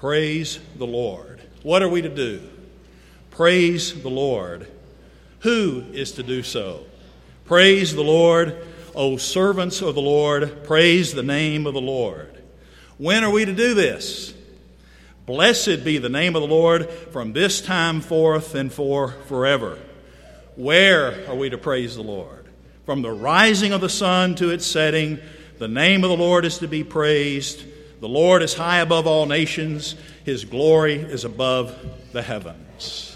praise the Lord. What are we to do? Praise the Lord. Who is to do so? Praise the Lord, O servants of the Lord, praise the name of the Lord. When are we to do this? Blessed be the name of the Lord from this time forth and forever. Where are we to praise the Lord? From the rising of the sun to its setting, the name of the Lord is to be praised. The Lord is high above all nations. His glory is above the heavens.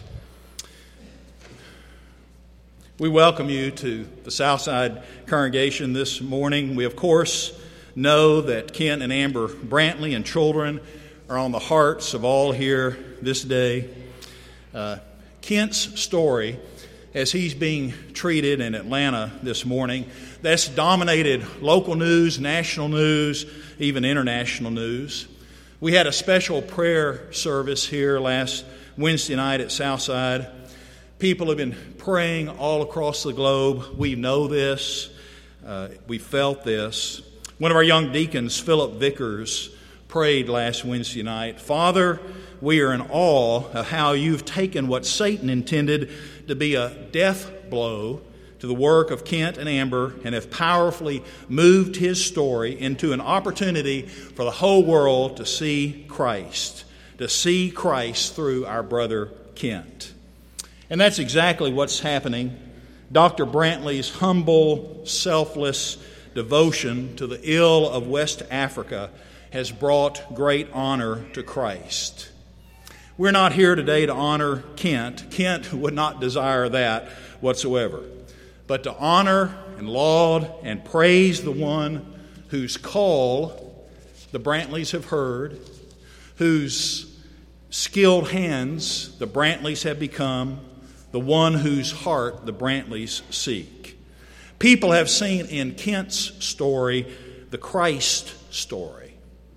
We welcome you to the Southside congregation this morning. We, of course, know that Kent and Amber Brantley and children are on the hearts of all here this day. Kent's story, as he's being treated in Atlanta this morning, that's dominated local news, national news, even international news. We had a special prayer service here last Wednesday night at Southside. People have been praying all across the globe. We know this. We felt this. One of our young deacons, Philip Vickers, prayed last Wednesday night, Father, we are in awe of how you've taken what Satan intended to be a death blow to the work of Kent and Amber and have powerfully moved his story into an opportunity for the whole world to see Christ through our brother Kent. And that's exactly what's happening. Dr. Brantley's humble, selfless devotion to the ill of West Africa has brought great honor to Christ. We're not here today to honor Kent. Kent would not desire that whatsoever. But to honor and laud and praise the one whose call the Brantleys have heard, whose skilled hands the Brantleys have become, the one whose heart the Brantleys seek. People have seen in Kent's story the Christ story.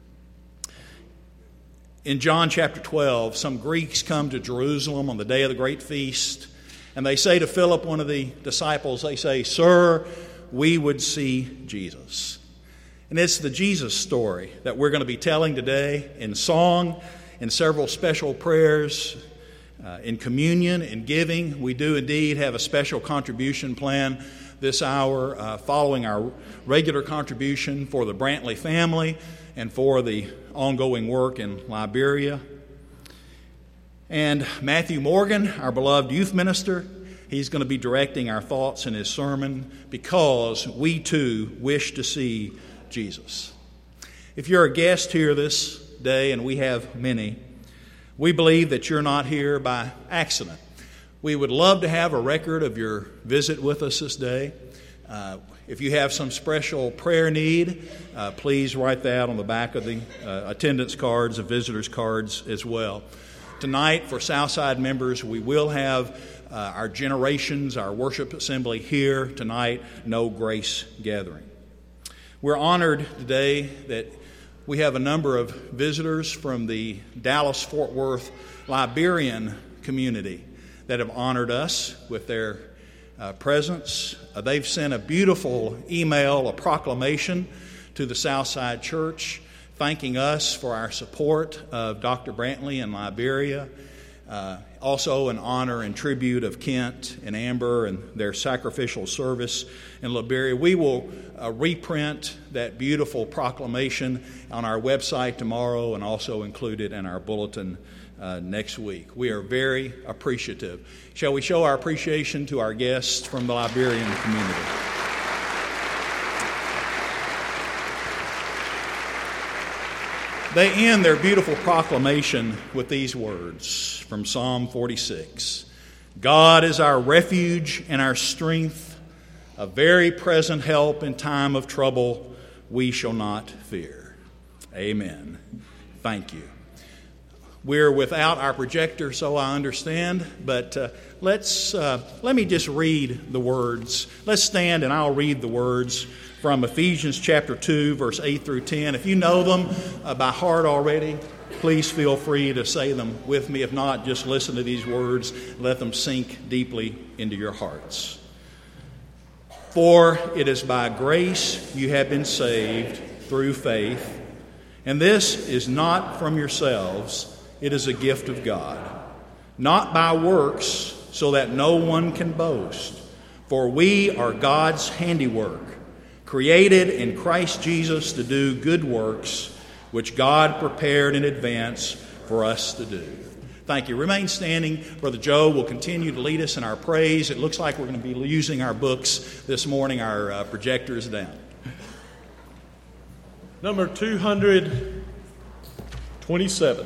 In John chapter 12, some Greeks come to Jerusalem on the day of the great feast, and they say to Philip, one of the disciples, they say, Sir, we would see Jesus. And it's the Jesus story that we're going to be telling today in song, in several special prayers, in communion, in giving. We do indeed have a special contribution plan this hour following our regular contribution for the Brantley family and for the ongoing work in Liberia. And Matthew Morgan, our beloved youth minister, he's going to be directing our thoughts in his sermon because we too wish to see Jesus. If you're a guest here this day, and we have many, we believe that you're not here by accident. We would love to have a record of your visit with us this day. If you have some special prayer need, please write that on the back of the attendance cards, the visitors cards as well. Tonight, for Southside members, we will have our generations, our worship assembly here tonight, no grace gathering. We're honored today that we have a number of visitors from the Dallas-Fort Worth Liberian community that have honored us with their presence. They've sent a beautiful email, a proclamation to the Southside Church, thanking us for our support of Dr. Brantley in Liberia. Also an honor and tribute of Kent and Amber and their sacrificial service in Liberia. We will reprint that beautiful proclamation on our website tomorrow and also include it in our bulletin next week. We are very appreciative. Shall we show our appreciation to our guests from the Liberian community? They end their beautiful proclamation with these words from Psalm 46. God is our refuge and our strength, a very present help in time of trouble. We shall not fear. Amen. Thank you. We're without our projector, so I understand, but let me just read the words. Let's stand and I'll read the words from Ephesians chapter 2, verse 8 through 10. If you know them by heart already, please feel free to say them with me. If not, just listen to these words. Let them sink deeply into your hearts. For it is by grace you have been saved through faith, And this is not from yourselves, it is a gift of God, not by works, so that no one can boast. For we are God's handiwork, created in Christ Jesus to do good works, which God prepared in advance for us to do. Thank you. Remain standing. Brother Joe will continue to lead us in our praise. It looks like we're going to be using our books this morning. Our projector is down. Number 227.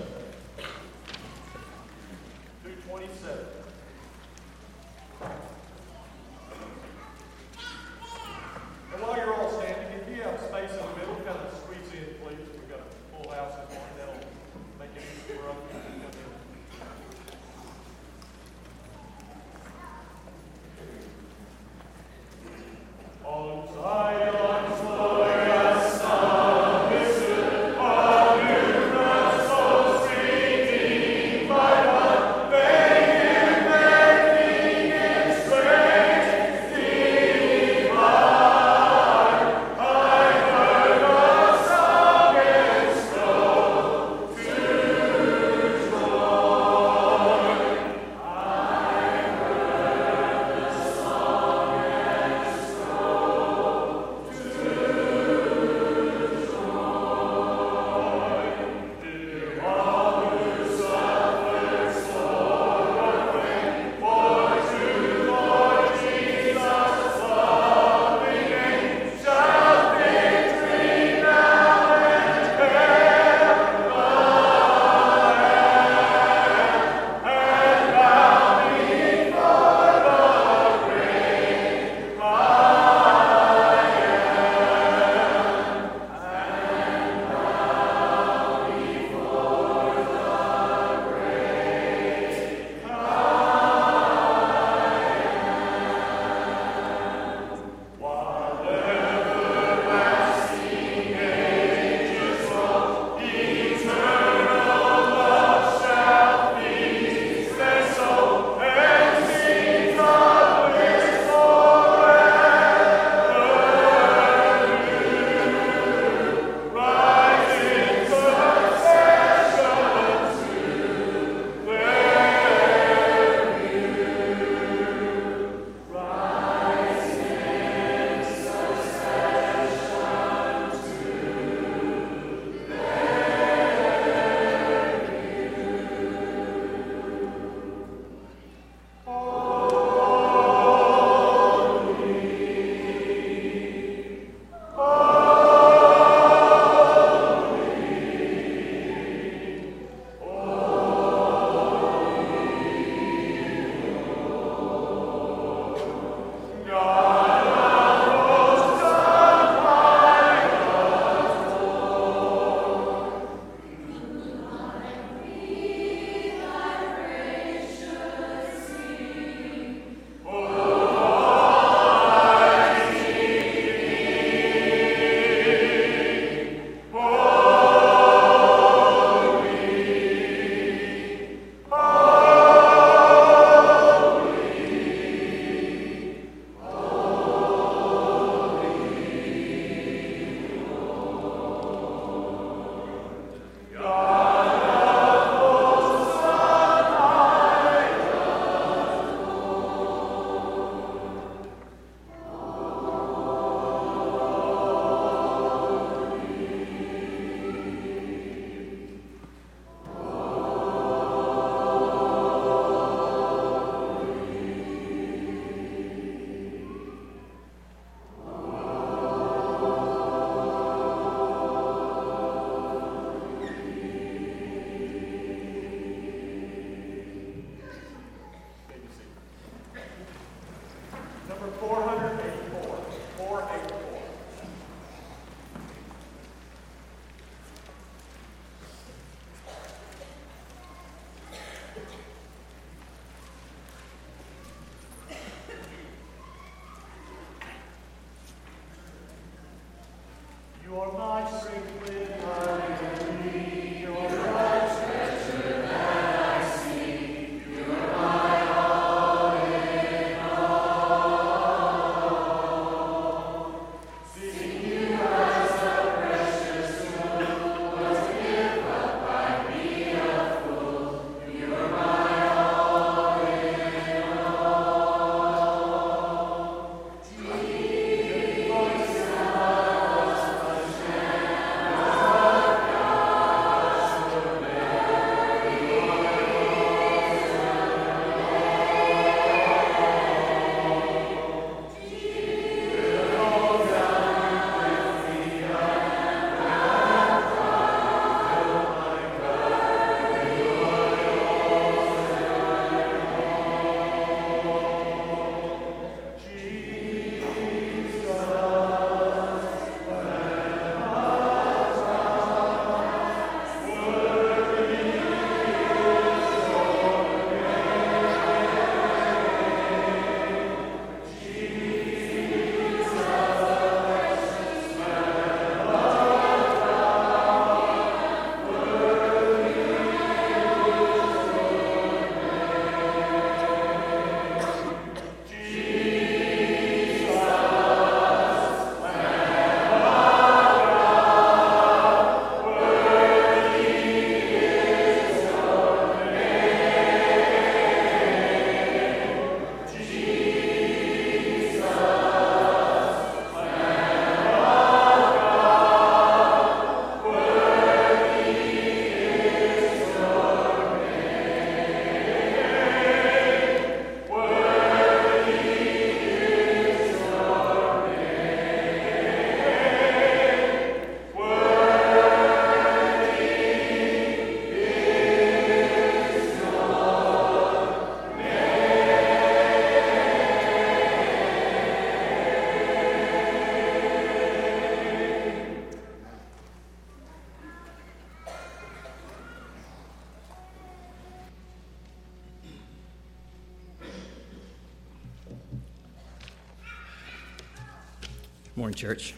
Morning, church.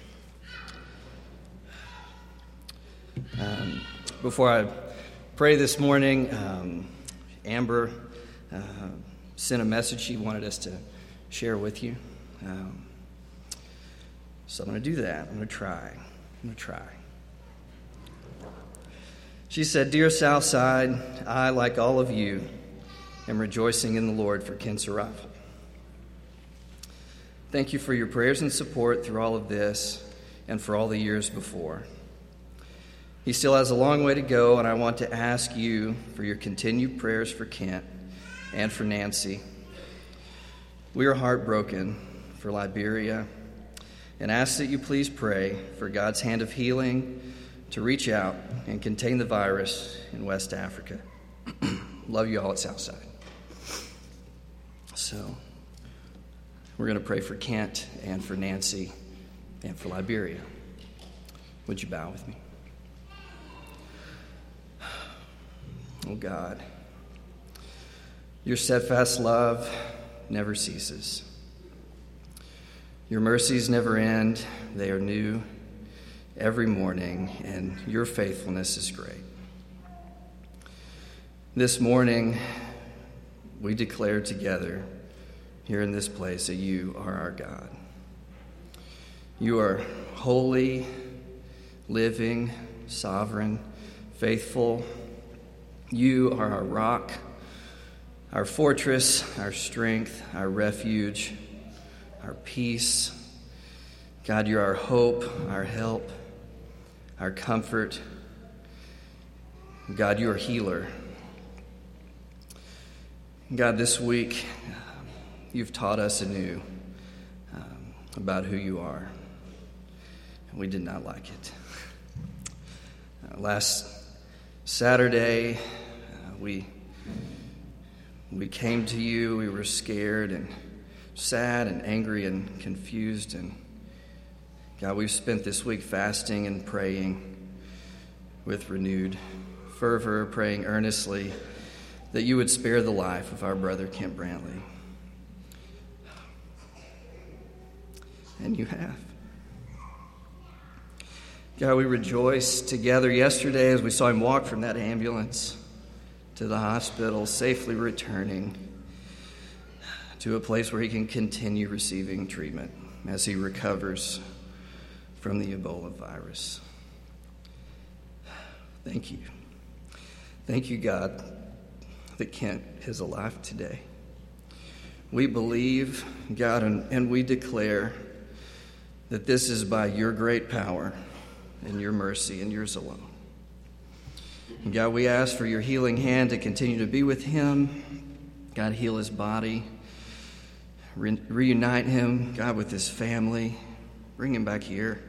Before I pray this morning, Amber sent a message she wanted us to share with you. So I'm going to do that. I'm going to try. She said, "Dear Southside, I, like all of you, am rejoicing in the Lord for Kent's arrival. Thank you for your prayers and support through all of this and for all the years before. He still has a long way to go, and I want to ask you for your continued prayers for Kent and for Nancy. We are heartbroken for Liberia and ask that you please pray for God's hand of healing to reach out and contain the virus in West Africa. Love you all at Southside." So we're going to pray for Kent and for Nancy and for Liberia. Would you bow with me? Oh God, your steadfast love never ceases. Your mercies never end. They are new every morning, and your faithfulness is great. This morning, we declare together here in this place that you are our God. You are holy, living, sovereign, faithful. You are our rock, our fortress, our strength, our refuge, our peace. God, you're our hope, our help, our comfort. God, you're a healer. God, this week, you've taught us anew about who you are, and we did not like it. Last Saturday, we came to you. We were scared and sad and angry and confused, and God, we've spent this week fasting and praying with renewed fervor, praying earnestly that you would spare the life of our brother Kent Brantley. And you have. God, we rejoiced together yesterday as we saw him walk from that ambulance to the hospital, safely returning to a place where he can continue receiving treatment as he recovers from the Ebola virus. Thank you. Thank you, God, that Kent is alive today. We believe, God, and we declare that this is by your great power and your mercy and yours alone. And God, we ask for your healing hand to continue to be with him. God, heal his body. Reunite him, God, with his family. Bring him back here.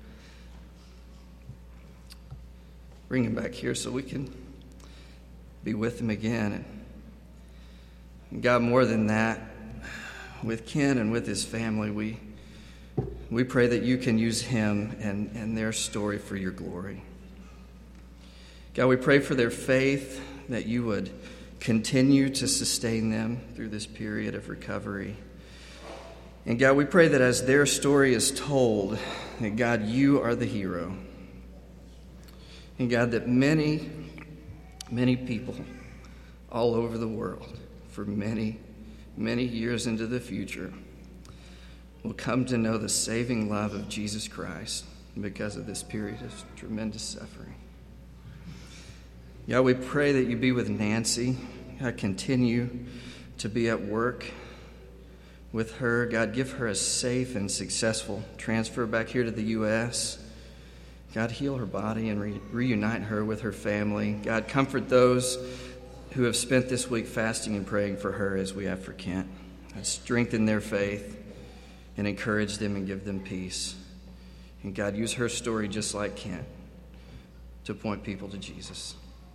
Bring him back here so we can be with him again. And God, more than that, with Ken and with his family, we pray that you can use him and their story for your glory. God, we pray for their faith, that you would continue to sustain them through this period of recovery. And God, we pray that as their story is told, that God, you are the hero. And God, that many, many people all over the world for many, many years into the future will come to know the saving love of Jesus Christ because of this period of tremendous suffering. God, we pray that you be with Nancy. God, continue to be at work with her. God, give her a safe and successful transfer back here to the U.S. God, heal her body and reunite her with her family. God, comfort those who have spent this week fasting and praying for her as we have for Kent. God, strengthen their faith and encourage them and give them peace. And God, use her story just like Kent to point people to Jesus.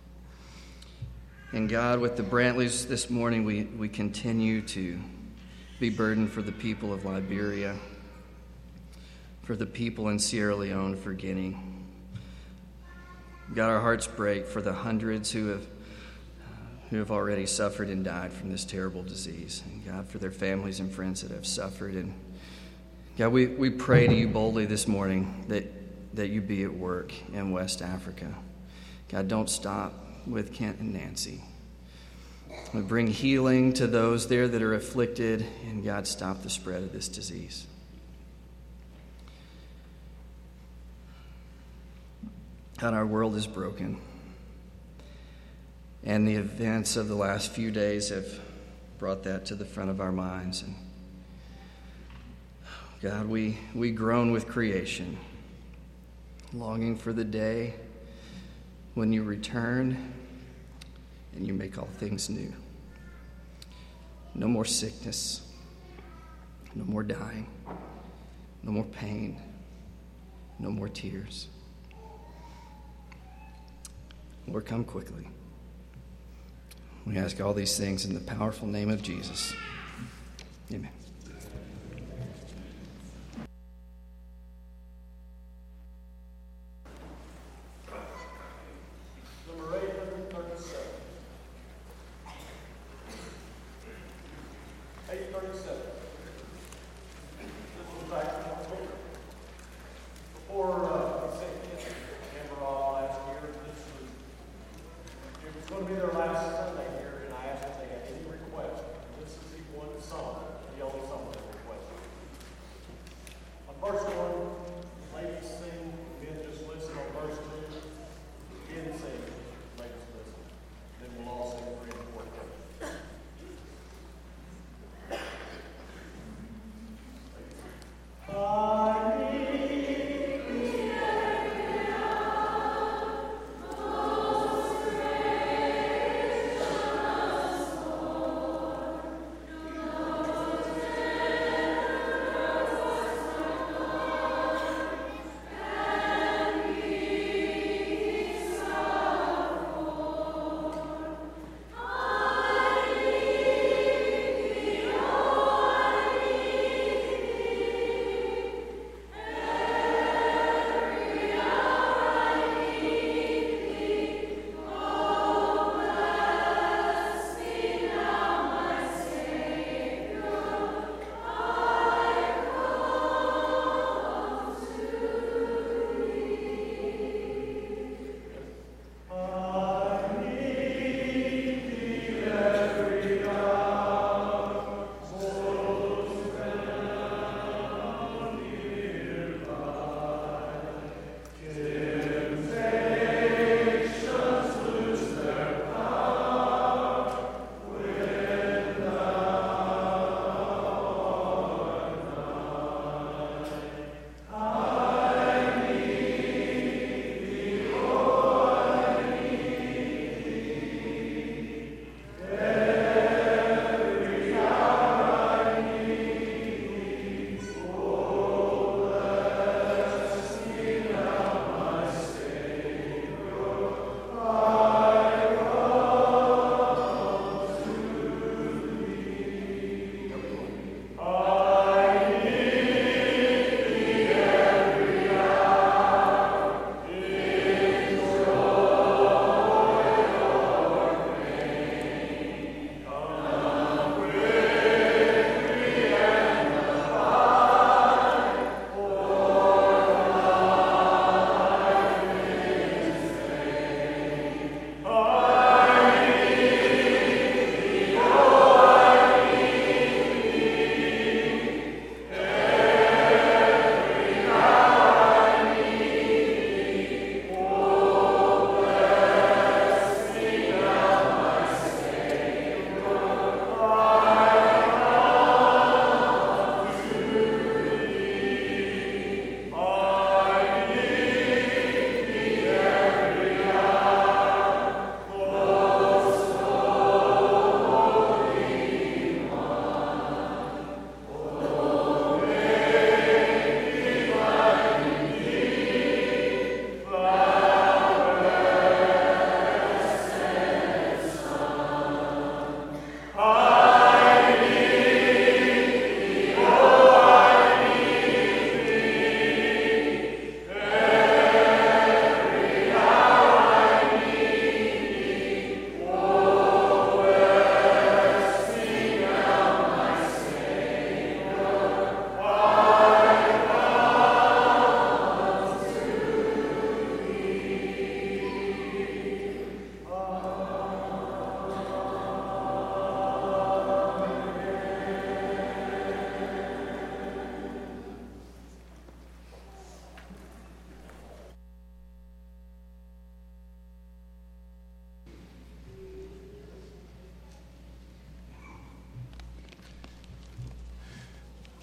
And God, with the Brantleys this morning, we continue to be burdened for the people of Liberia, for the people in Sierra Leone, for Guinea. God, our hearts break for the hundreds who have already suffered and died from this terrible disease. And God, for their families and friends that have suffered and God, we pray to you boldly this morning that you be at work in West Africa. God, don't stop with Kent and Nancy. We bring healing to those there that are afflicted, and God, stop the spread of this disease. God, our world is broken, and the events of the last few days have brought that to the front of our minds. And God, we groan with creation, longing for the day when you return and you make all things new. No more sickness, no more dying, no more pain, no more tears. Lord, come quickly. We ask all these things in the powerful name of Jesus. Amen.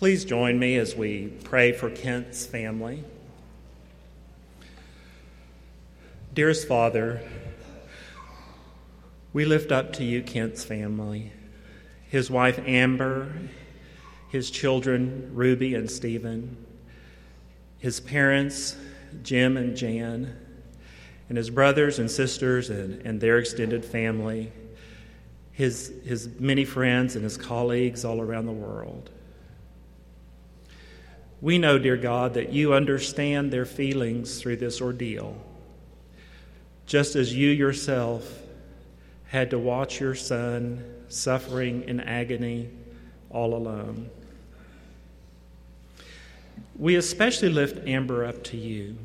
Please join me as we pray for Kent's family. Dearest Father, we lift up to you Kent's family, his wife Amber, his children Ruby and Stephen, his parents Jim and Jan, and his brothers and sisters and their extended family, his many friends and his colleagues all around the world. We know, dear God, that you understand their feelings through this ordeal, just as you yourself had to watch your son suffering in agony all alone. We especially lift Amber up to you.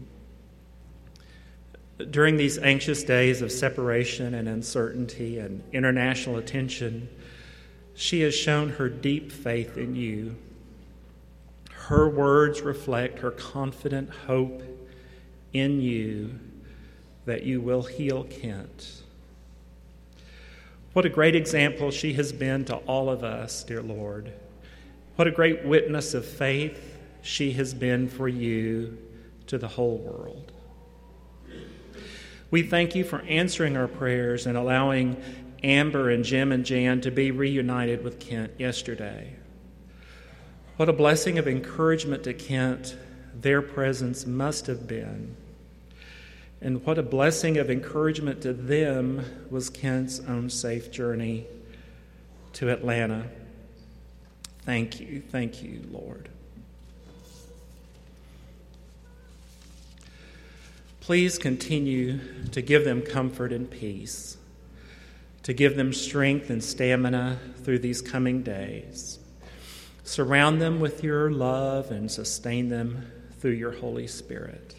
During these anxious days of separation and uncertainty and international attention, she has shown her deep faith in you. Her words reflect her confident hope in you that you will heal Kent. What a great example she has been to all of us, dear Lord. What a great witness of faith she has been for you to the whole world. We thank you for answering our prayers and allowing Amber and Jim and Jan to be reunited with Kent yesterday. What a blessing of encouragement to Kent their presence must have been. And what a blessing of encouragement to them was Kent's own safe journey to Atlanta. Thank you, Lord. Please continue to give them comfort and peace, to give them strength and stamina through these coming days. Surround them with your love and sustain them through your Holy Spirit.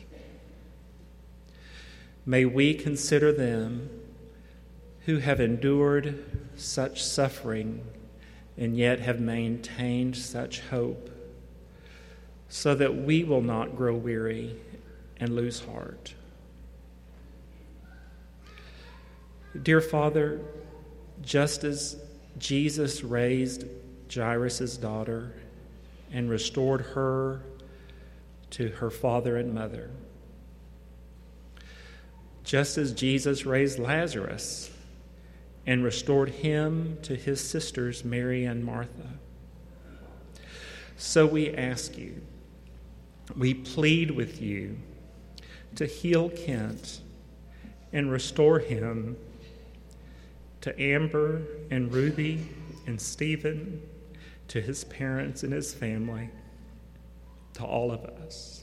May we consider them who have endured such suffering and yet have maintained such hope, so that we will not grow weary and lose heart. Dear Father, just as Jesus raised Jairus' daughter and restored her to her father and mother, just as Jesus raised Lazarus and restored him to his sisters Mary and Martha, so we ask you, we plead with you to heal Kent and restore him to Amber and Ruby and Stephen, to his parents and his family, to all of us.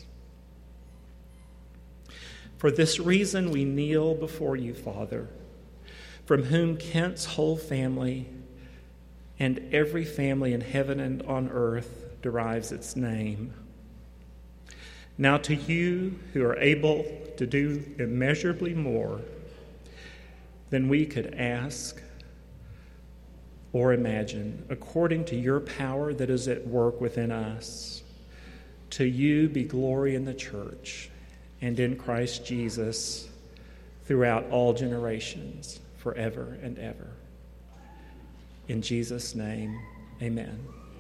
For this reason we kneel before you, Father, from whom Kent's whole family and every family in heaven and on earth derives its name. Now to you who are able to do immeasurably more than we could ask or imagine, according to your power that is at work within us, to you be glory in the church and in Christ Jesus throughout all generations, forever and ever. In Jesus' name, amen.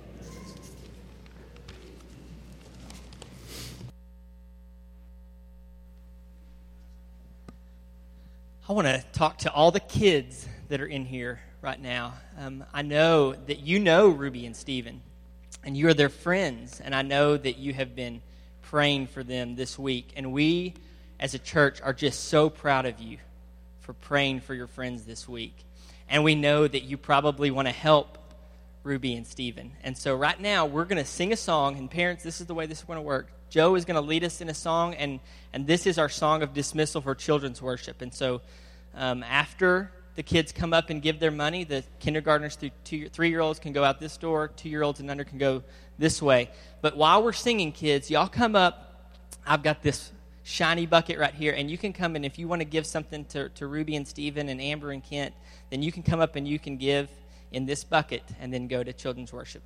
I want to talk to all the kids that are in here right now. I know that you know Ruby and Stephen, and you are their friends, and I know that you have been praying for them this week. And we, as a church, are just so proud of you for praying for your friends this week. And we know that you probably want to help Ruby and Stephen. And so right now, we're going to sing a song, and parents, this is the way this is going to work. Joe is going to lead us in a song, and this is our song of dismissal for children's worship. And so after the kids come up and give their money, the kindergartners through 3-year-olds can go out this door, 2-year-olds and under can go this way. But while we're singing, kids, y'all come up. I've got this shiny bucket right here, and you can come, and if you want to give something to Ruby and Stephen and Amber and Kent, then you can come up and you can give in this bucket and then go to children's worship.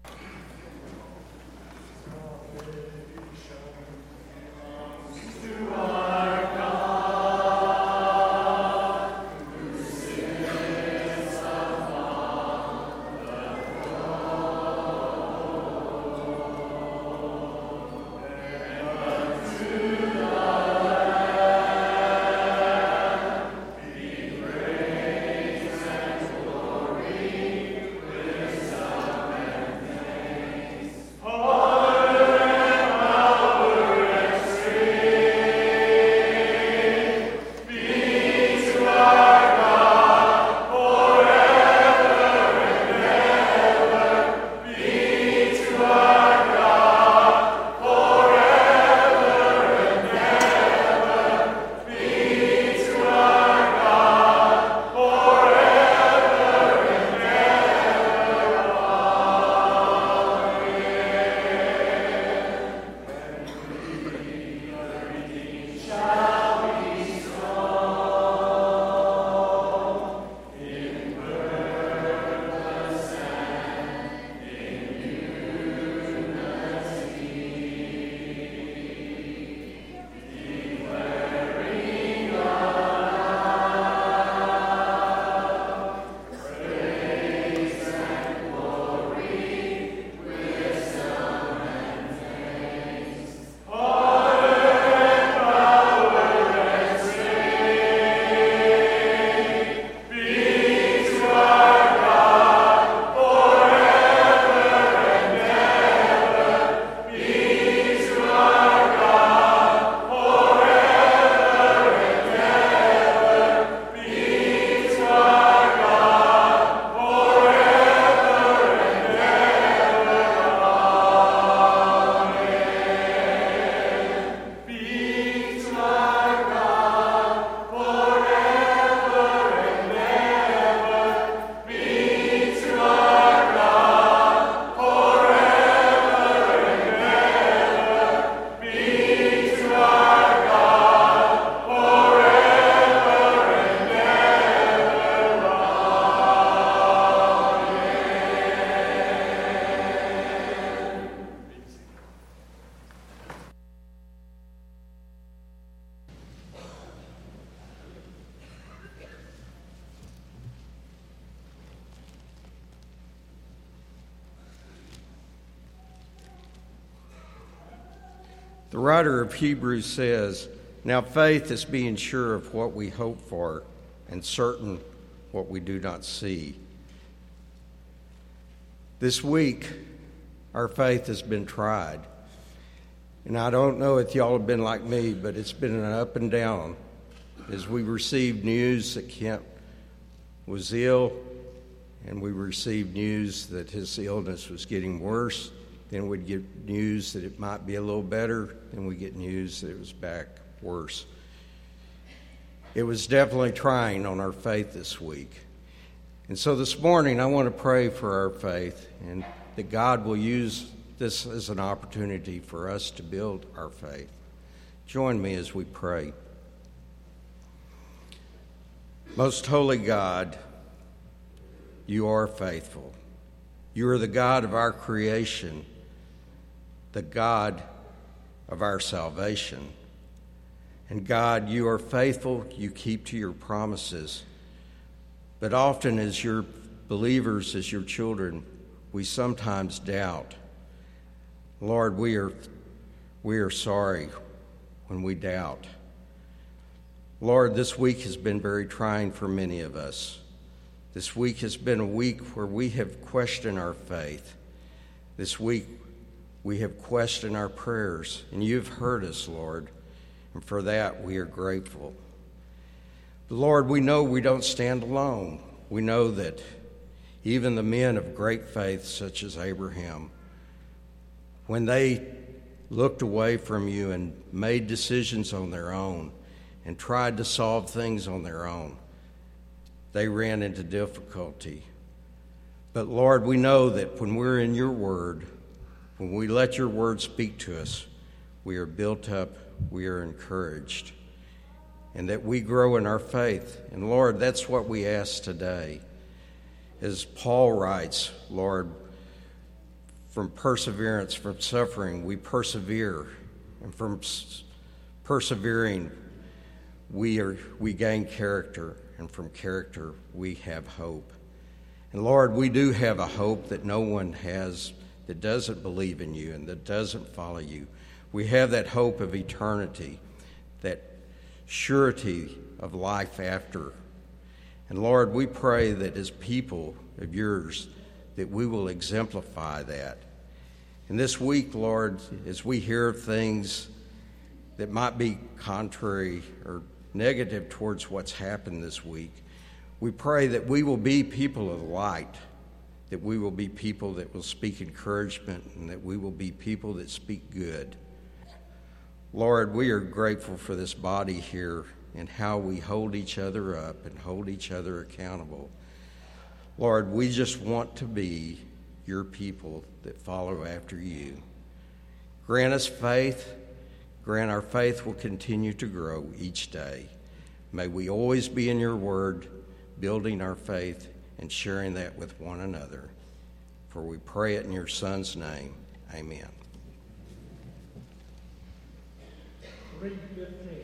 To The writer of Hebrews says, "Now faith is being sure of what we hope for and certain what we do not see." This week, our faith has been tried. And I don't know if y'all have been like me, but it's been an up and down as we received news that Kent was ill, and we received news that his illness was getting worse. Then we'd get news that it might be a little better. Then we get news that it was back worse. It was definitely trying on our faith this week. And so this morning, I want to pray for our faith and that God will use this as an opportunity for us to build our faith. Join me as we pray. Most holy God, you are faithful. You are the God of our creation, the God of our salvation. And God, you are faithful. You keep to your promises. But often as your believers, as your children, we sometimes doubt. Lord, we are sorry when we doubt. Lord, this week has been very trying for many of us. This week has been a week where we have questioned our faith. This week we have questioned our prayers, and you've heard us, Lord, and for that we are grateful. But Lord, we know we don't stand alone. We know that even the men of great faith, such as Abraham, when they looked away from you and made decisions on their own and tried to solve things on their own, they ran into difficulty. But Lord, we know that when we're in your word, when we let your word speak to us, we are built up, we are encouraged, and that we grow in our faith. And Lord, that's what we ask today. As Paul writes, Lord, from perseverance, from suffering, we persevere. And from persevering, we gain character. And from character, we have hope. And Lord, we do have a hope that no one has that doesn't believe in you and that doesn't follow you. We have that hope of eternity, that surety of life after. And Lord, we pray that as people of yours, that we will exemplify that. And this week, Lord, as we hear of things that might be contrary or negative towards what's happened this week, we pray that we will be people of light, that we will be people that will speak encouragement, and that we will be people that speak good. Lord, we are grateful for this body here and how we hold each other up and hold each other accountable. Lord, we just want to be your people that follow after you. Grant us faith. Grant our faith will continue to grow each day. May we always be in your word, building our faith and sharing that with one another. For we pray it in your Son's name. Amen. Read 15.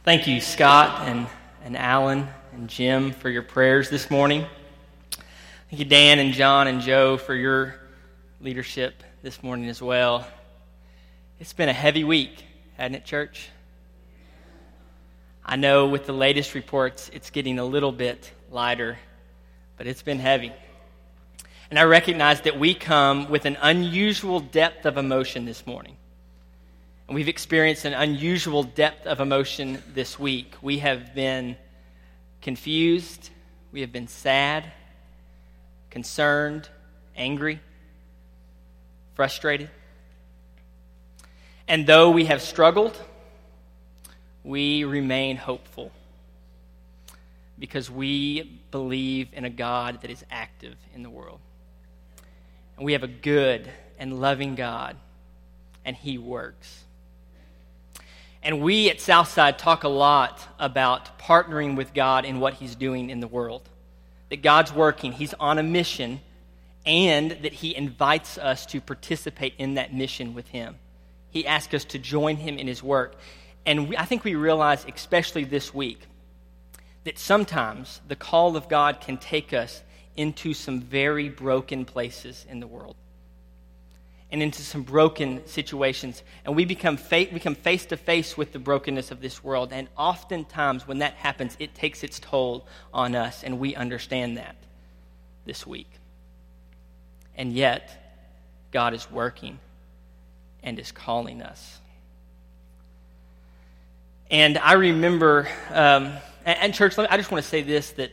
Thank you, Scott and Alan and Jim, for your prayers this morning. Thank you, Dan and John and Joe, for your leadership this morning as well. It's been a heavy week, hasn't it, church? I know with the latest reports, it's getting a little bit lighter, but it's been heavy. And I recognize that we come with an unusual depth of emotion this morning. And we've experienced an unusual depth of emotion this week. We have been confused, we have been sad, concerned, angry, frustrated. And though we have struggled, we remain hopeful because we believe in a God that is active in the world. And we have a good and loving God, and He works. And we at Southside talk a lot about partnering with God in what He's doing in the world. That God's working, He's on a mission, and that He invites us to participate in that mission with Him. He asks us to join Him in His work. And I think we realize, especially this week, that sometimes the call of God can take us into some very broken places in the world and into some broken situations. And we become face to face with the brokenness of this world. And oftentimes when that happens, it takes its toll on us, and we understand that this week. And yet, God is working and is calling us. And I remember, and church, I just want to say this, that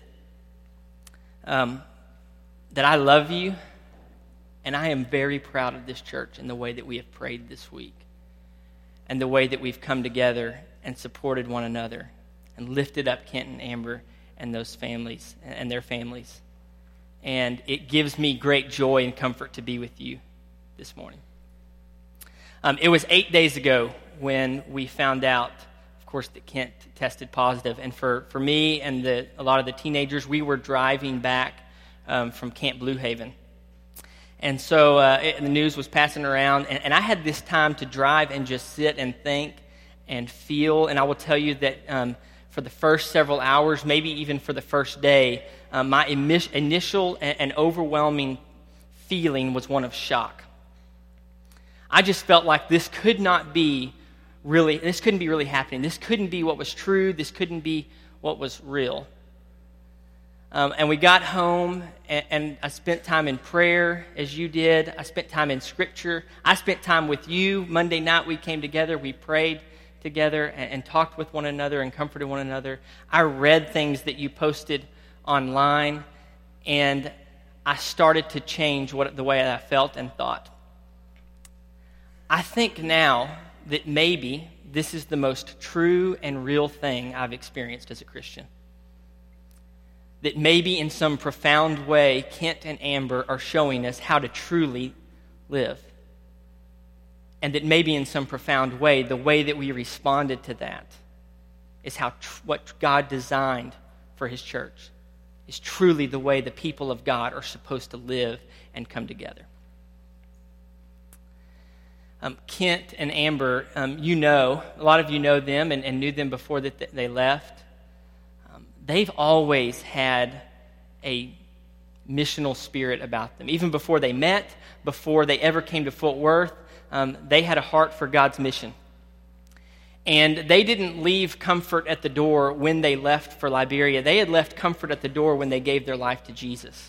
I love you, and I am very proud of this church and the way that we have prayed this week, and the way that we've come together and supported one another and lifted up Kent and Amber and those families and their families. And it gives me great joy and comfort to be with you this morning. It was 8 days ago when we found out, of course, that Kent tested positive. And for me and a lot of the teenagers, we were driving back from Camp Blue Haven. And so the news was passing around, and I had this time to drive and just sit and think and feel. And I will tell you that for the first several hours, maybe even for the first day, my initial and overwhelming feeling was one of shock. I just felt like this couldn't be really happening. This couldn't be what was true. This couldn't be what was real. And we got home, and I spent time in prayer, as you did. I spent time in Scripture. I spent time with you. Monday night we came together. We prayed together and talked with one another and comforted one another. I read things that you posted online, and I started to change the way I felt and thought. I think now that maybe this is the most true and real thing I've experienced as a Christian. That maybe in some profound way, Kent and Amber are showing us how to truly live. And that maybe in some profound way, the way that we responded to that is what God designed for His church, is truly the way the people of God are supposed to live and come together. Kent and Amber, a lot of you know them and knew them before that they left. They've always had a missional spirit about them. Even before they met, before they ever came to Fort Worth, they had a heart for God's mission. And they didn't leave comfort at the door when they left for Liberia. They had left comfort at the door when they gave their life to Jesus.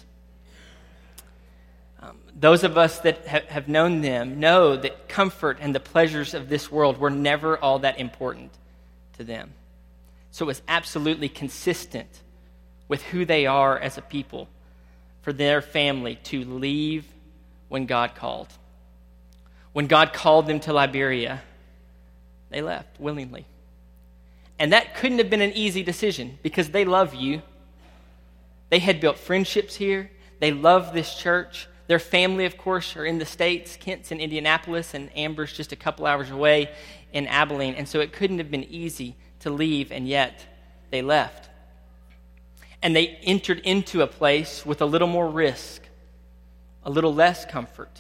Those of us that have known them know that comfort and the pleasures of this world were never all that important to them. So it was absolutely consistent with who they are as a people for their family to leave when God called. When God called them to Liberia, they left willingly. And that couldn't have been an easy decision because they love you. They had built friendships here. They love this church. Their family, of course, are in the States. Kent's in Indianapolis, and Amber's just a couple hours away in Abilene. And so it couldn't have been easy to leave, and yet they left. And they entered into a place with a little more risk, a little less comfort.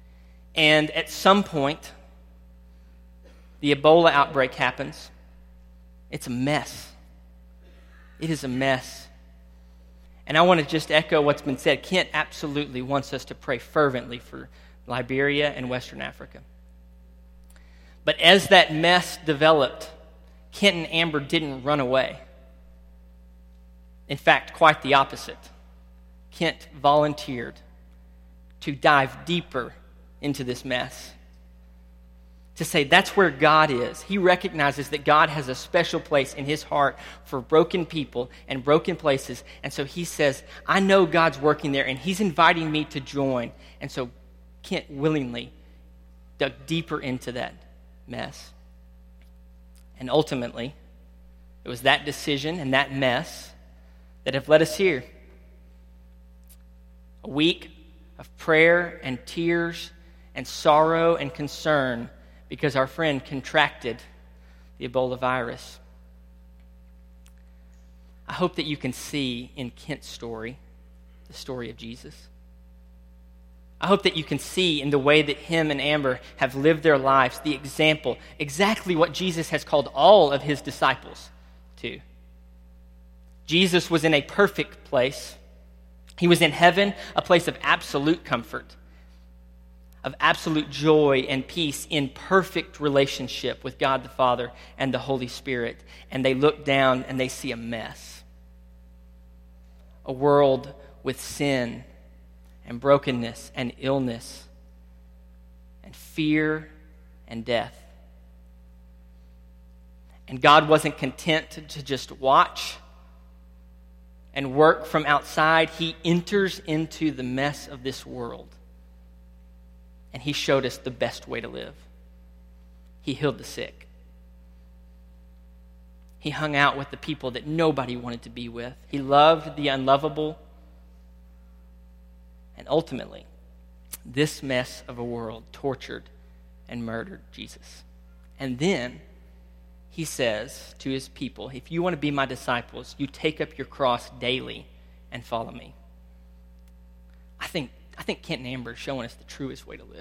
And at some point, the Ebola outbreak happens, It's a mess. It is a mess. And I want to just echo what's been said. Kent absolutely wants us to pray fervently for Liberia and Western Africa. But as that mess developed, Kent and Amber didn't run away. In fact, quite the opposite. Kent volunteered to dive deeper into this mess. To say that's where God is. He recognizes that God has a special place in his heart for broken people and broken places. And so he says, I know God's working there and he's inviting me to join. And so Kent willingly dug deeper into that mess. And ultimately, it was that decision and that mess that have led us here. A week of prayer and tears and sorrow and concern because our friend contracted the Ebola virus. I hope that you can see in Kent's story the story of Jesus. I hope that you can see in the way that him and Amber have lived their lives the example, exactly what Jesus has called all of his disciples to. Jesus was in a perfect place. He was in heaven, a place of absolute comfort, of absolute joy and peace in perfect relationship with God the Father and the Holy Spirit. And they look down and they see a mess. A world with sin and brokenness and illness and fear and death. And God wasn't content to just watch and work from outside. He enters into the mess of this world. And he showed us the best way to live. He healed the sick. He hung out with the people that nobody wanted to be with. He loved the unlovable. And ultimately, this mess of a world tortured and murdered Jesus. And then he says to his people, if you want to be my disciples, you take up your cross daily and follow me. I think Kent and Amber are showing us the truest way to live.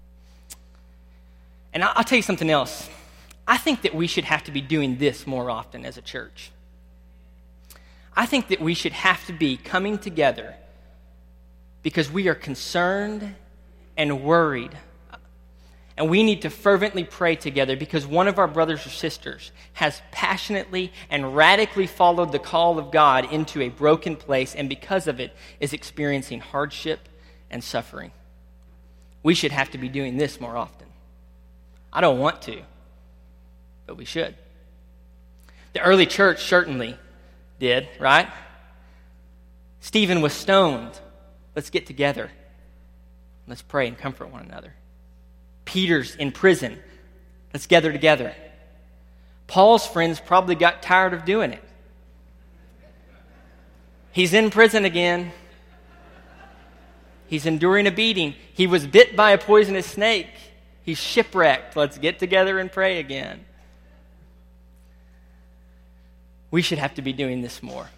And I'll tell you something else. I think that we should have to be doing this more often as a church. I think that we should have to be coming together because we are concerned and worried. And we need to fervently pray together because one of our brothers or sisters has passionately and radically followed the call of God into a broken place, and because of it is experiencing hardship and suffering. We should have to be doing this more often. I don't want to, but we should. The early church certainly did, right? Stephen was stoned. Let's get together. Let's pray and comfort one another. Peter's in prison. Let's gather together. Paul's friends probably got tired of doing it. He's in prison again. He's enduring a beating. He was bit by a poisonous snake. He's shipwrecked. Let's get together and pray again. We should have to be doing this more.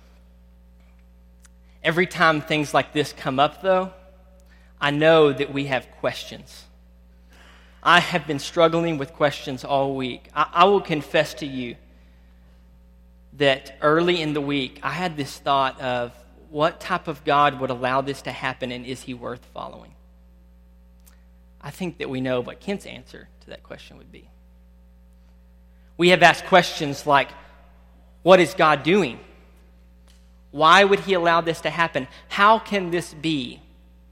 Every time things like this come up, though, I know that we have questions. I have been struggling with questions all week. I will confess to you that early in the week, I had this thought of what type of God would allow this to happen, and is he worth following? I think that we know what Kent's answer to that question would be. We have asked questions like, what is God doing? Why would he allow this to happen? How can this be?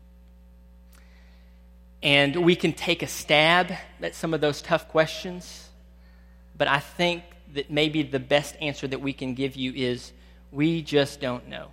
And we can take a stab at some of those tough questions, but I think that maybe the best answer that we can give you is, we just don't know.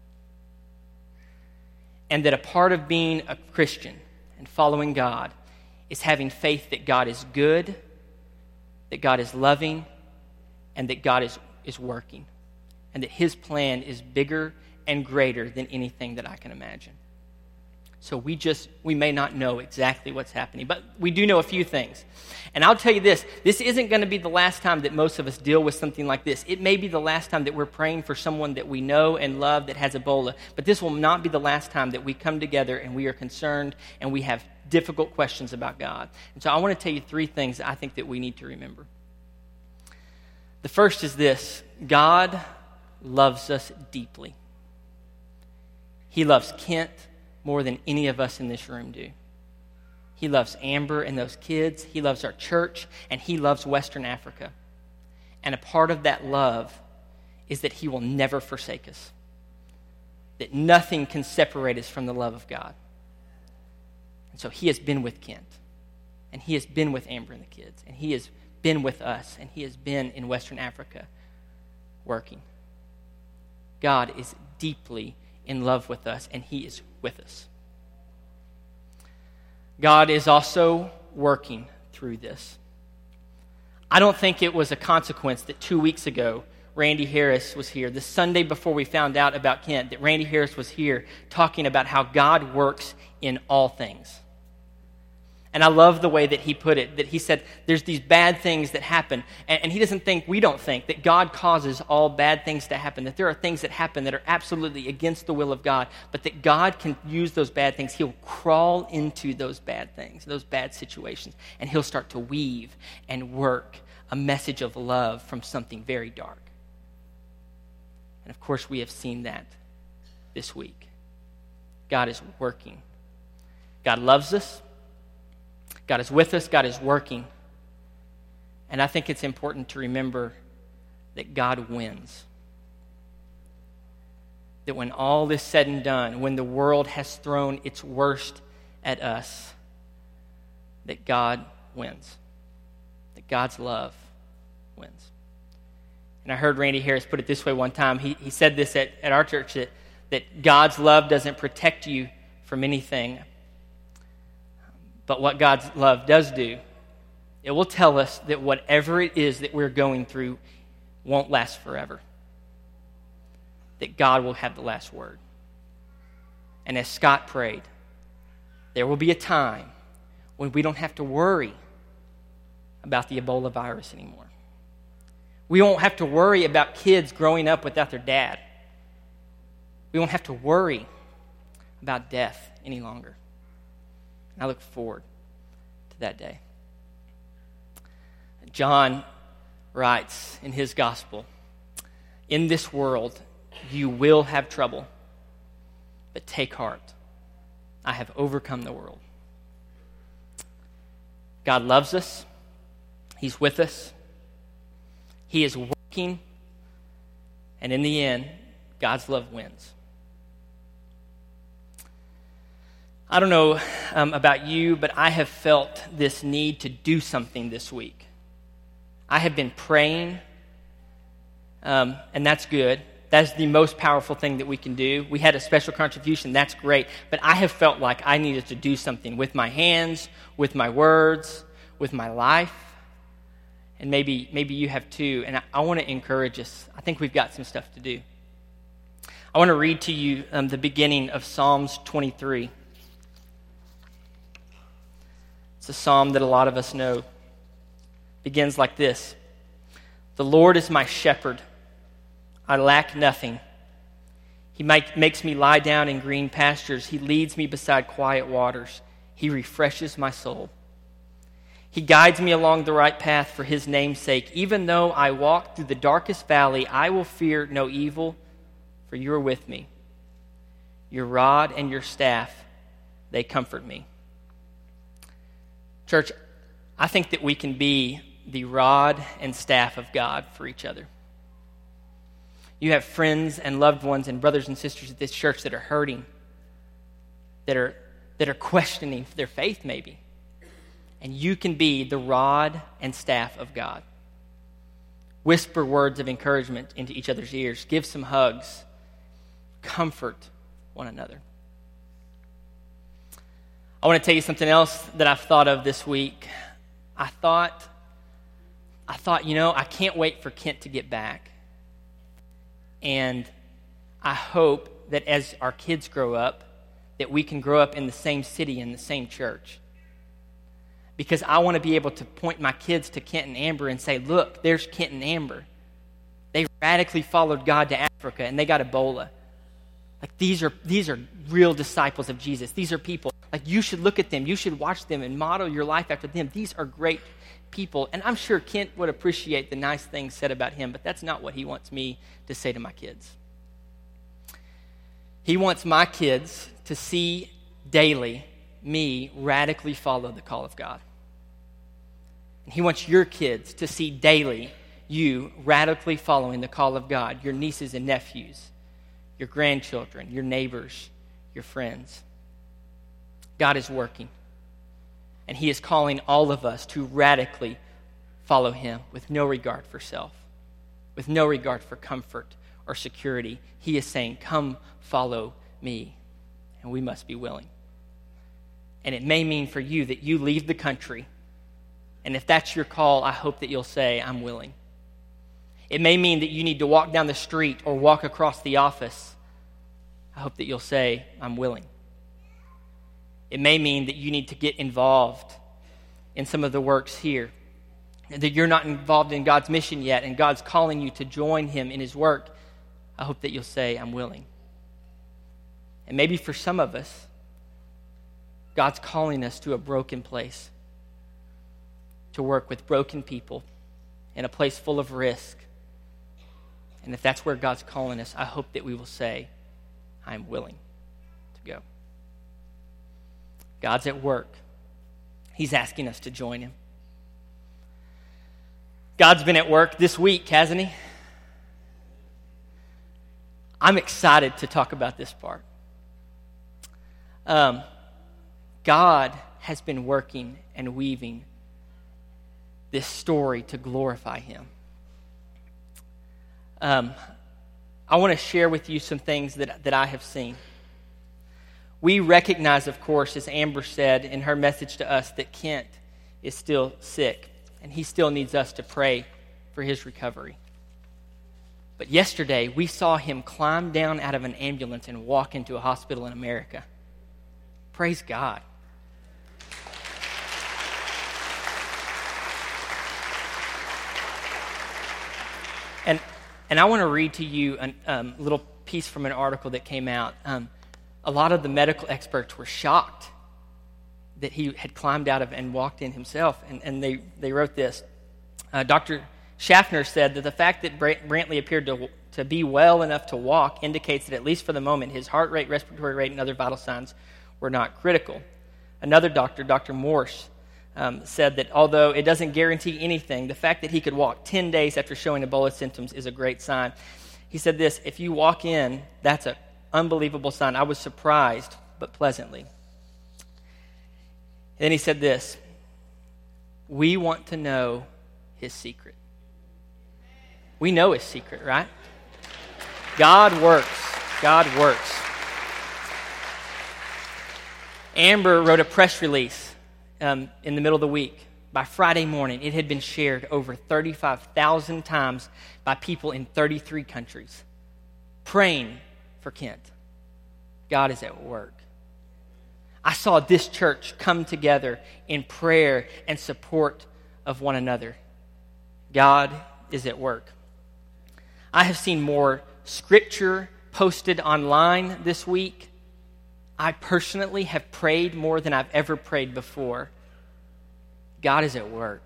And that a part of being a Christian and following God is having faith that God is good, that God is loving, and that God is working, and that his plan is bigger and greater than anything that I can imagine. So we may not know exactly what's happening, but we do know a few things. And I'll tell you this isn't going to be the last time that most of us deal with something like this. It may be the last time that we're praying for someone that we know and love that has Ebola, but this will not be the last time that we come together and we are concerned and we have difficult questions about God. And so I want to tell you 3 things that I think that we need to remember. The first is this: God loves us deeply. He loves Kent more than any of us in this room do. He loves Amber and those kids. He loves our church, and he loves Western Africa. And a part of that love is that he will never forsake us. That nothing can separate us from the love of God. And so he has been with Kent, and he has been with Amber and the kids, and he has been with us, and he has been in Western Africa working. God is deeply in love with us, and he is with us. God is also working through this. I don't think it was a consequence that 2 weeks ago Randy Harris was here, the Sunday before we found out about Kent, that Randy Harris was here talking about how God works in all things. And I love the way that he put it, that he said there's these bad things that happen, and he doesn't think, we don't think, that God causes all bad things to happen, that there are things that happen that are absolutely against the will of God, but that God can use those bad things. He'll crawl into those bad things, those bad situations, and he'll start to weave and work a message of love from something very dark. And of course, we have seen that this week. God is working. God loves us. God is with us. God is working. And I think it's important to remember that God wins. That when all is said and done, when the world has thrown its worst at us, that God wins. That God's love wins. And I heard Randy Harris put it this way one time. He said this at our church, that God's love doesn't protect you from anything. But what God's love does do, it will tell us that whatever it is that we're going through won't last forever. That God will have the last word. And as Scott prayed, there will be a time when we don't have to worry about the Ebola virus anymore. We won't have to worry about kids growing up without their dad. We won't have to worry about death any longer. I look forward to that day. John writes in his gospel, "In this world you will have trouble, but take heart. I have overcome the world." God loves us. He's with us. He is working. And in the end, God's love wins. I don't know about you, but I have felt this need to do something this week. I have been praying, and that's good. That's the most powerful thing that we can do. We had a special contribution, that's great. But I have felt like I needed to do something with my hands, with my words, with my life. And maybe you have too. And I want to encourage us. I think we've got some stuff to do. I want to read to you the beginning of Psalms 23. It's a psalm that a lot of us know. It begins like this: "The Lord is my shepherd. I lack nothing. He makes me lie down in green pastures. He leads me beside quiet waters. He refreshes my soul. He guides me along the right path for his name's sake. Even though I walk through the darkest valley, I will fear no evil, for you are with me. Your rod and your staff, they comfort me." Church, I think that we can be the rod and staff of God for each other. You have friends and loved ones and brothers and sisters at this church that are hurting, that are questioning their faith maybe. And you can be the rod and staff of God. Whisper words of encouragement into each other's ears. Give some hugs. Comfort one another. I want to tell you something else that I've thought of this week. I thought, I can't wait for Kent to get back. And I hope that as our kids grow up, that we can grow up in the same city, in the same church. Because I want to be able to point my kids to Kent and Amber and say, look, there's Kent and Amber. They radically followed God to Africa, and they got Ebola. Like, these are real disciples of Jesus. These are people. Like, you should look at them. You should watch them and model your life after them. These are great people, and I'm sure Kent would appreciate the nice things said about him, but that's not what he wants me to say to my kids. He wants my kids to see daily me radically follow the call of God. And he wants your kids to see daily you radically following the call of God, your nieces and nephews, your grandchildren, your neighbors, your friends. God is working, and he is calling all of us to radically follow him with no regard for self, with no regard for comfort or security. He is saying, come follow me, and we must be willing. And it may mean for you that you leave the country, and if that's your call, I hope that you'll say, I'm willing. It may mean that you need to walk down the street or walk across the office. I hope that you'll say, I'm willing. It may mean that you need to get involved in some of the works here, and that you're not involved in God's mission yet, and God's calling you to join him in his work. I hope that you'll say, I'm willing. And maybe for some of us, God's calling us to a broken place, to work with broken people in a place full of risk. And if that's where God's calling us, I hope that we will say, I'm willing to go. God's at work. He's asking us to join him. God's been at work this week, hasn't he? I'm excited to talk about this part. God has been working and weaving this story to glorify him. I want to share with you some things that I have seen. We recognize, of course, as Amber said in her message to us, that Kent is still sick, and he still needs us to pray for his recovery. But yesterday, we saw him climb down out of an ambulance and walk into a hospital in America. Praise God. And I want to read to you a little piece from an article that came out. A lot of the medical experts were shocked that he had climbed out of and walked in himself. And they wrote this. Dr. Schaffner said that the fact that Brantley appeared to be well enough to walk indicates that at least for the moment, his heart rate, respiratory rate, and other vital signs were not critical. Another doctor, Dr. Morse, said that although it doesn't guarantee anything, the fact that he could walk 10 days after showing Ebola symptoms is a great sign. He said this, if you walk in, that's an unbelievable sign. I was surprised, but pleasantly. And then he said this, we want to know his secret. We know his secret, right? God works. God works. Amber wrote a press release in the middle of the week. By Friday morning, it had been shared over 35,000 times by people in 33 countries, praying for Kent. God is at work. I saw this church come together in prayer and support of one another. God is at work. I have seen more scripture posted online this week. I personally have prayed more than I've ever prayed before. God is at work.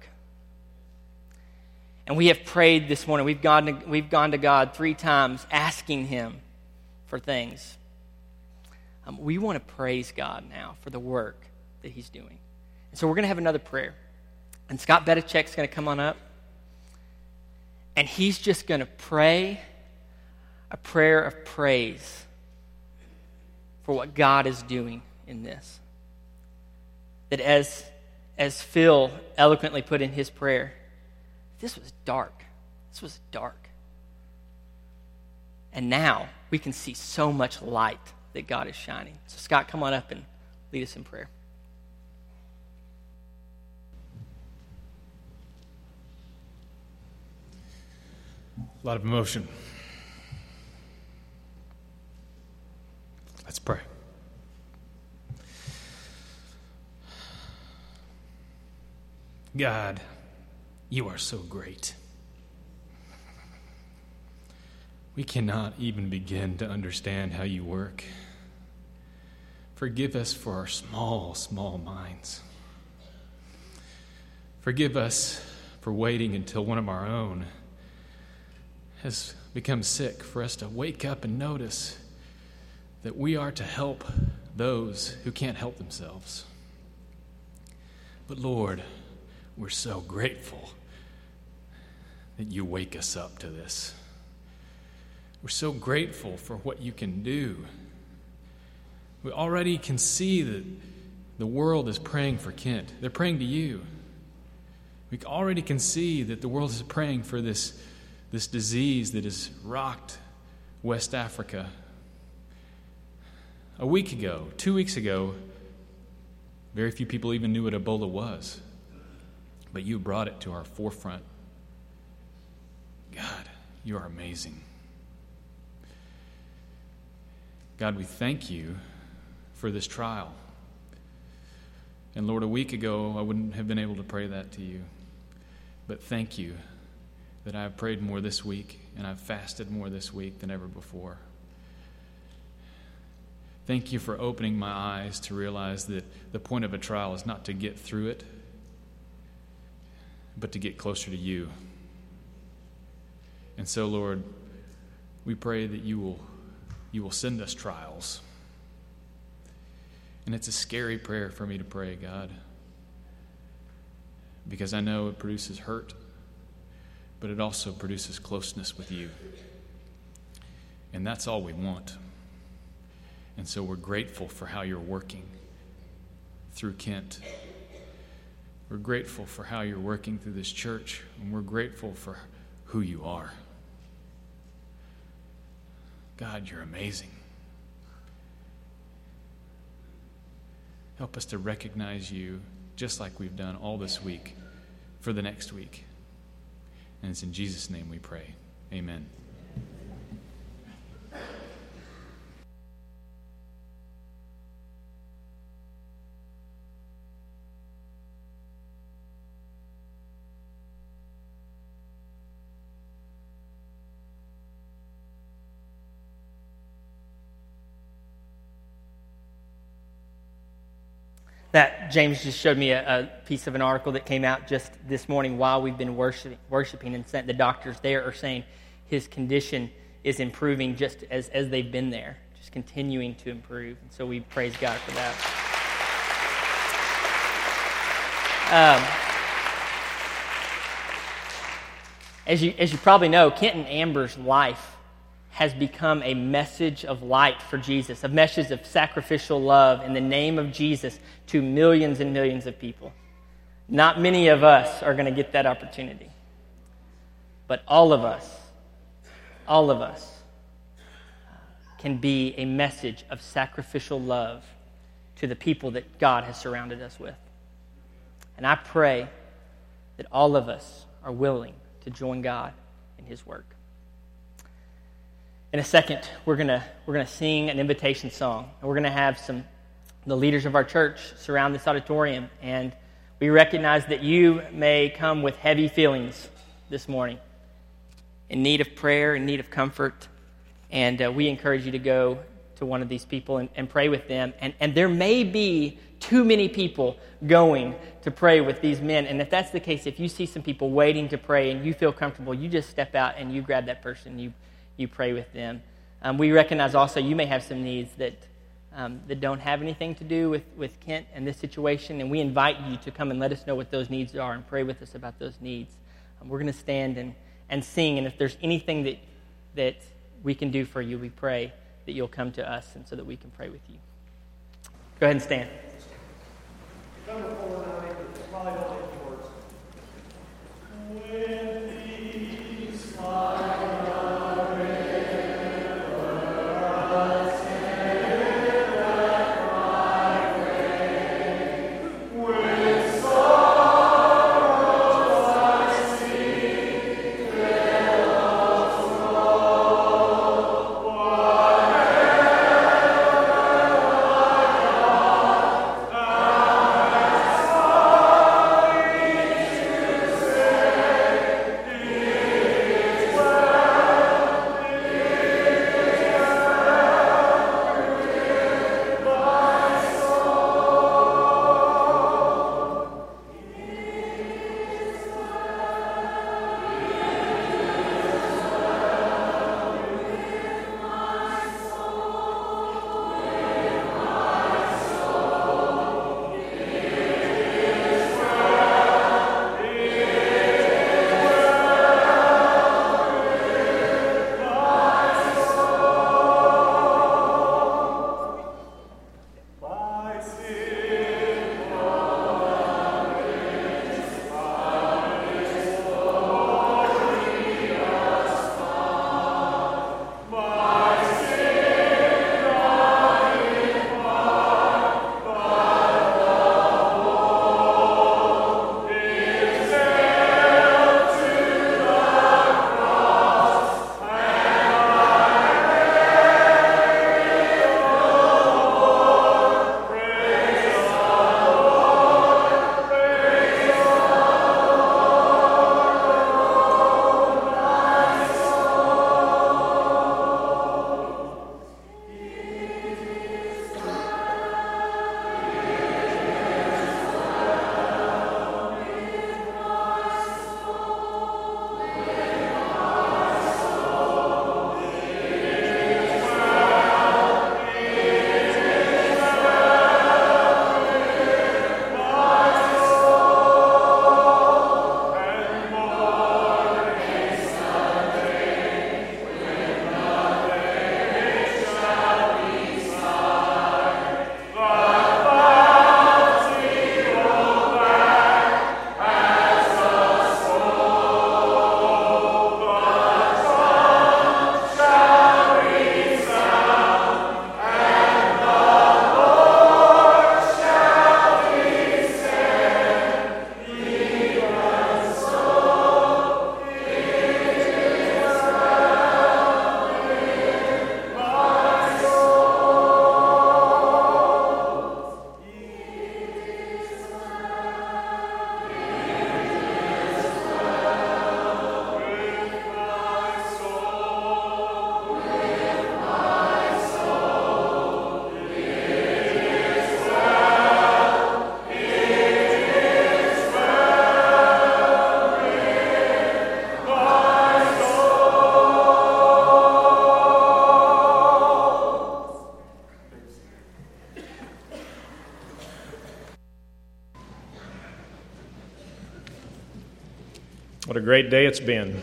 And we have prayed this morning. We've gone to God 3 times asking him for things. We want to praise God now for the work that he's doing. And so we're going to have another prayer. And Scott Bedachek's going to come on up. And he's just going to pray a prayer of praise for what God is doing in this. That as Phil eloquently put in his prayer, this was dark. This was dark. And now we can see so much light that God is shining. So Scott, come on up and lead us in prayer. A lot of emotion. Let's pray. God, you are so great. We cannot even begin to understand how you work. Forgive us for our small minds. Forgive us for waiting until one of our own has become sick, for us to wake up and notice that we are to help those who can't help themselves. But Lord, we're so grateful that you wake us up to this. We're so grateful for what you can do. We already can see that the world is praying for Kent. They're praying to you. We already can see that the world is praying for this disease that has rocked West Africa. A week ago, 2 weeks ago, very few people even knew what Ebola was. But you brought it to our forefront. God, you are amazing. God, we thank you for this trial. And Lord, a week ago, I wouldn't have been able to pray that to you. But thank you that I've prayed more this week and I've fasted more this week than ever before. Thank you for opening my eyes to realize that the point of a trial is not to get through it, but to get closer to you. And so, Lord, we pray that you will send us trials. And it's a scary prayer for me to pray, God, because I know it produces hurt, but it also produces closeness with you. And that's all we want. And so we're grateful for how you're working through Kent. We're grateful for how you're working through this church, and we're grateful for who you are. God, you're amazing. Help us to recognize you just like we've done all this week for the next week. And it's in Jesus' name we pray. Amen. That James just showed me a piece of an article that came out just this morning while we've been worshiping, and the doctors there are saying his condition is improving just as they've been there, just continuing to improve. And so we praise God for that. As you probably know, Kent and Amber's life has become a message of light for Jesus, a message of sacrificial love in the name of Jesus to millions and millions of people. Not many of us are going to get that opportunity. But all of us can be a message of sacrificial love to the people that God has surrounded us with. And I pray that all of us are willing to join God in His work. In a second, we're gonna sing an invitation song, and we're gonna have the leaders of our church surround this auditorium, and we recognize that you may come with heavy feelings this morning, in need of prayer, in need of comfort, and we encourage you to go to one of these people and pray with them. And there may be too many people going to pray with these men, and if that's the case, if you see some people waiting to pray and you feel comfortable, you just step out and you grab that person, you pray with them. We recognize also you may have some needs that don't have anything to do with Kent and this situation, and we invite you to come and let us know what those needs are and pray with us about those needs. We're going to stand and sing, and if there's anything that we can do for you, we pray that you'll come to us and so that we can pray with you. Go ahead and stand. Come forward now, probably don't take words. When these fire great day it's been.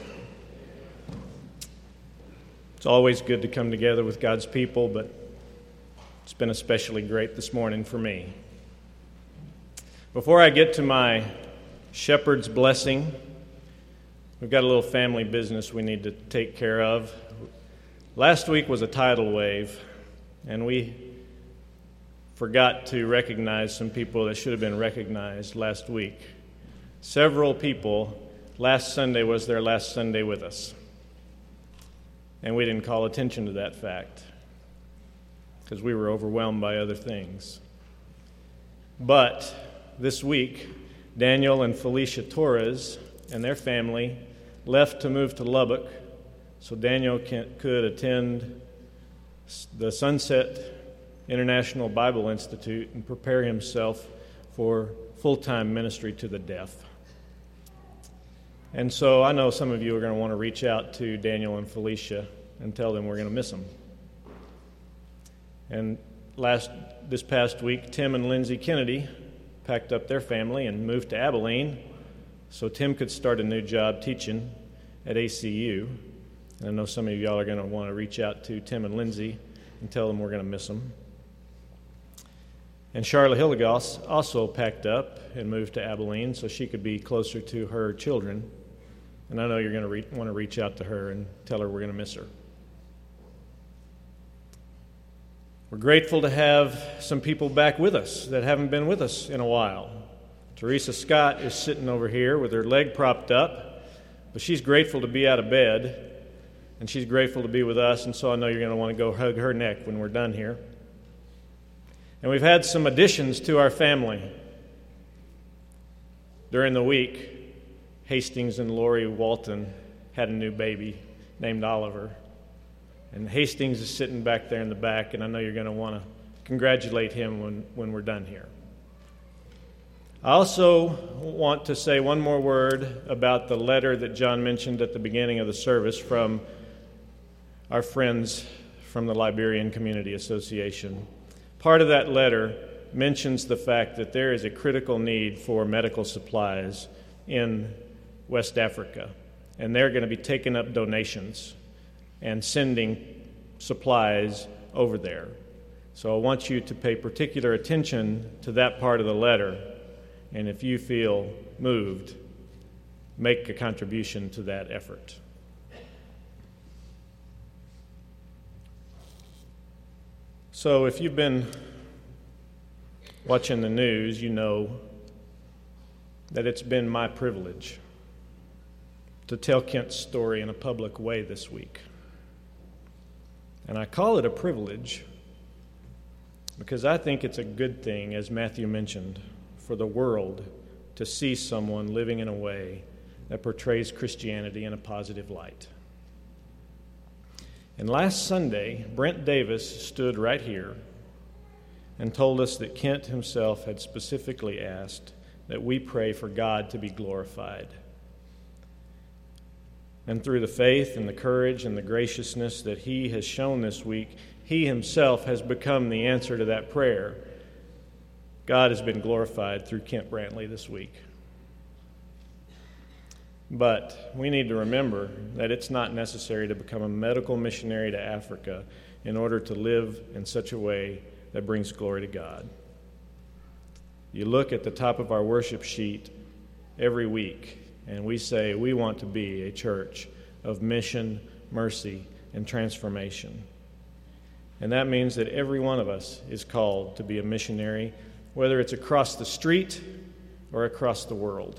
It's always good to come together with God's people, but it's been especially great this morning for me. Before I get to my shepherd's blessing, we've got a little family business we need to take care of. Last week was a tidal wave, and we forgot to recognize some people that should have been recognized last week. Several people, last Sunday was their last Sunday with us. And we didn't call attention to that fact because we were overwhelmed by other things. But this week, Daniel and Felicia Torres and their family left to move to Lubbock so Daniel could attend the Sunset International Bible Institute and prepare himself for full-time ministry to the deaf. And so I know some of you are going to want to reach out to Daniel and Felicia and tell them we're going to miss them. And this past week, Tim and Lindsay Kennedy packed up their family and moved to Abilene so Tim could start a new job teaching at ACU. And I know some of y'all are going to want to reach out to Tim and Lindsay and tell them we're going to miss them. And Charlotte Hilligoss also packed up and moved to Abilene so she could be closer to her children. And I know you're going to want to reach out to her and tell her we're going to miss her. We're grateful to have some people back with us that haven't been with us in a while. Teresa Scott is sitting over here with her leg propped up, but she's grateful to be out of bed, and she's grateful to be with us, and so I know you're going to want to go hug her neck when we're done here. And we've had some additions to our family. During the week, Hastings and Lori Walton had a new baby named Oliver. And Hastings is sitting back there in the back, and I know you're going to want to congratulate him when we're done here. I also want to say one more word about the letter that John mentioned at the beginning of the service from our friends from the Liberian Community Association. Part of that letter mentions the fact that there is a critical need for medical supplies in West Africa, and they're going to be taking up donations and sending supplies over there. So I want you to pay particular attention to that part of the letter, and if you feel moved, make a contribution to that effort. So if you've been watching the news, you know that it's been my privilege to tell Kent's story in a public way this week. And I call it a privilege because I think it's a good thing, as Matthew mentioned, for the world to see someone living in a way that portrays Christianity in a positive light. And last Sunday, Brent Davis stood right here and told us that Kent himself had specifically asked that we pray for God to be glorified. And through the faith and the courage and the graciousness that he has shown this week, he himself has become the answer to that prayer. God has been glorified through Kent Brantley this week. But we need to remember that it's not necessary to become a medical missionary to Africa in order to live in such a way that brings glory to God. You look at the top of our worship sheet every week, and we say we want to be a church of mission, mercy, and transformation. And that means that every one of us is called to be a missionary, whether it's across the street or across the world.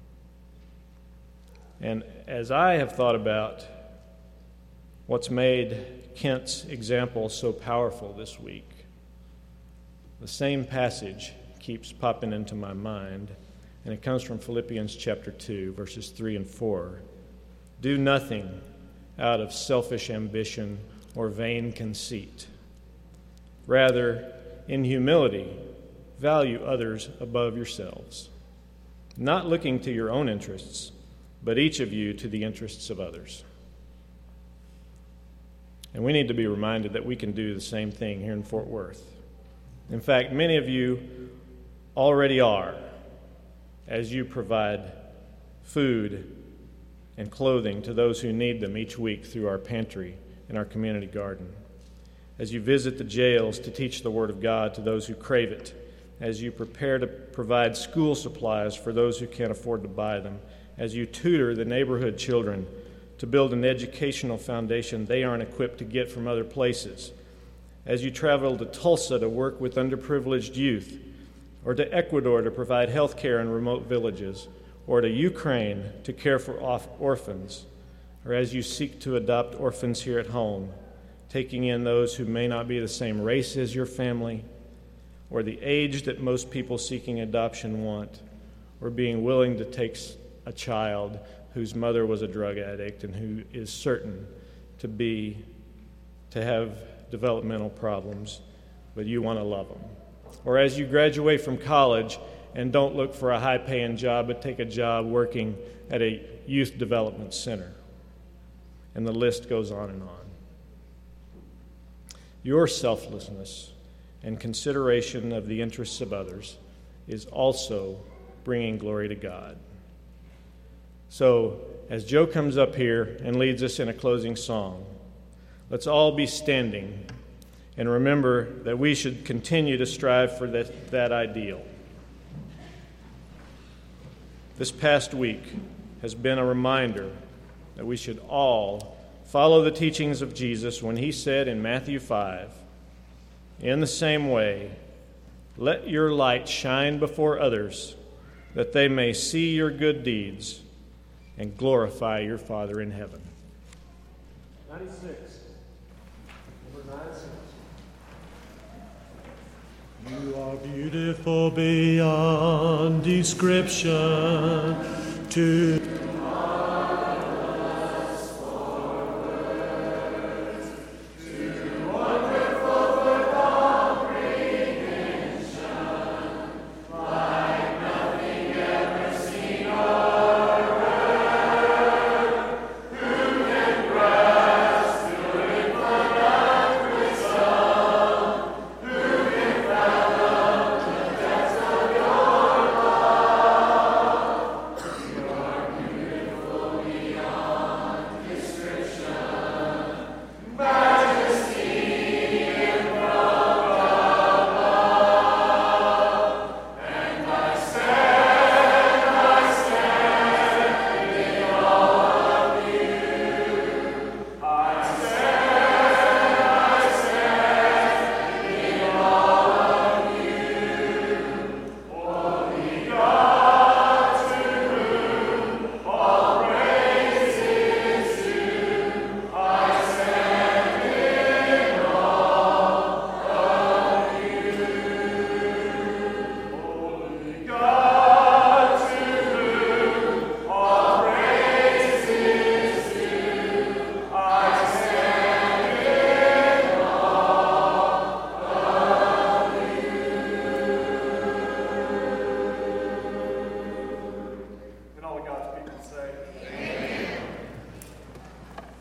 And as I have thought about what's made Kent's example so powerful this week, the same passage keeps popping into my mind, and it comes from Philippians chapter 2, verses 3 and 4. Do nothing out of selfish ambition or vain conceit. Rather, in humility, value others above yourselves, not looking to your own interests, but each of you to the interests of others. And we need to be reminded that we can do the same thing here in Fort Worth. In fact, many of you already are, as you provide food and clothing to those who need them each week through our pantry and our community garden. As you visit the jails to teach the Word of God to those who crave it, as you prepare to provide school supplies for those who can't afford to buy them, as you tutor the neighborhood children to build an educational foundation they aren't equipped to get from other places, as you travel to Tulsa to work with underprivileged youth, or to Ecuador to provide health care in remote villages, or to Ukraine to care for orphans, or as you seek to adopt orphans here at home, taking in those who may not be the same race as your family, or the age that most people seeking adoption want, or being willing to take a child whose mother was a drug addict and who is certain to have developmental problems, but you want to love them. Or as you graduate from college and don't look for a high-paying job, but take a job working at a youth development center. And the list goes on and on. Your selflessness and consideration of the interests of others is also bringing glory to God. So, as Joe comes up here and leads us in a closing song, let's all be standing and remember that we should continue to strive for that ideal. This past week has been a reminder that we should all follow the teachings of Jesus when he said in Matthew 5, "In the same way, let your light shine before others, that they may see your good deeds and glorify your Father in heaven." 96. Number 96. You are beautiful beyond description. To